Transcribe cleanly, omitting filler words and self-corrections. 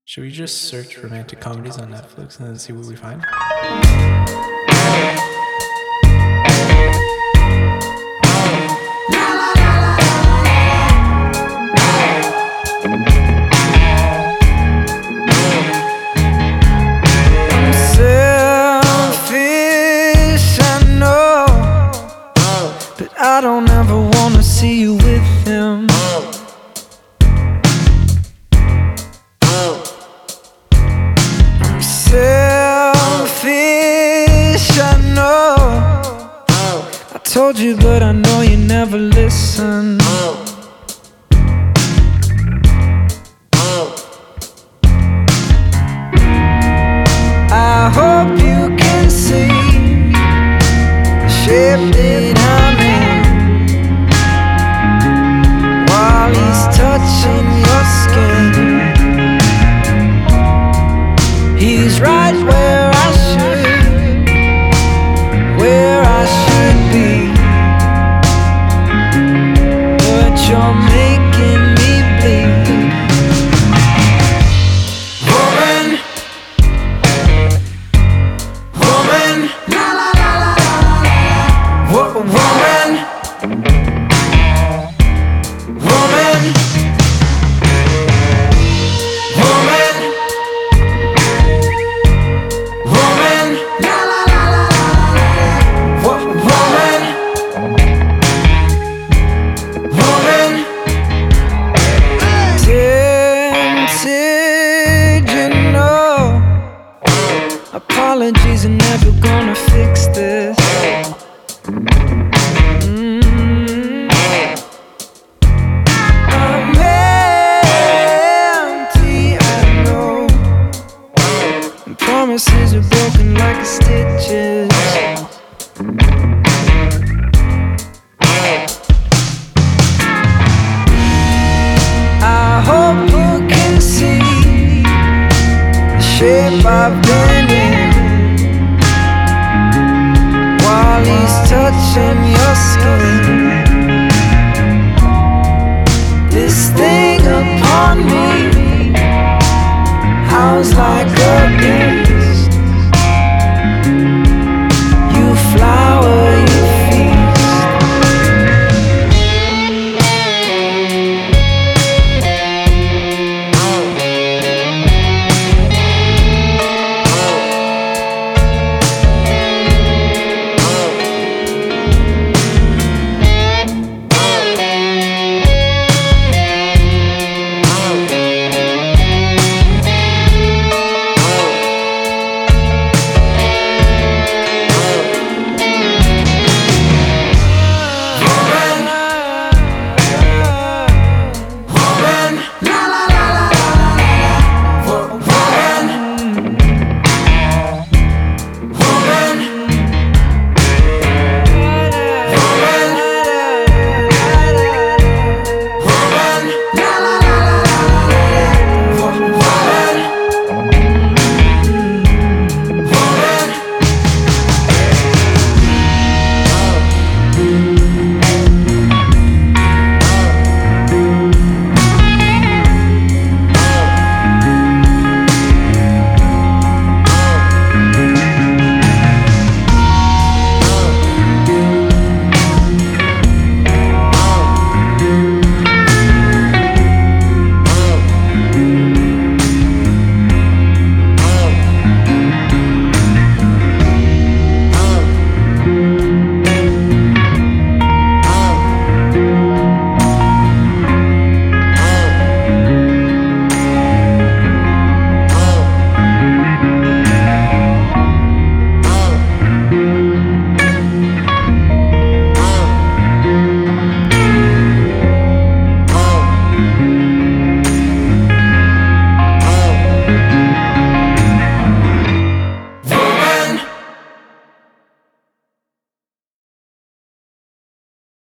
Should we just search romantic comedies on Netflix and then see what we find? Selfish, I know, but I don't ever wanna see you with him. I'm selfish, I know. I told you, but I know you never listen. I hope you can see the shape that I'm in while he's touching your skin. He's right where I should be, but you're making me bleed. Woman, woman, woman, woman, woman, woman, woman, tempted, you know. Apologies are never gonna fix this. I'm empty, I know, and promises are broken like stitches. I hope you can see the shape I've been in while he's touching your skin. This thing upon me howls like a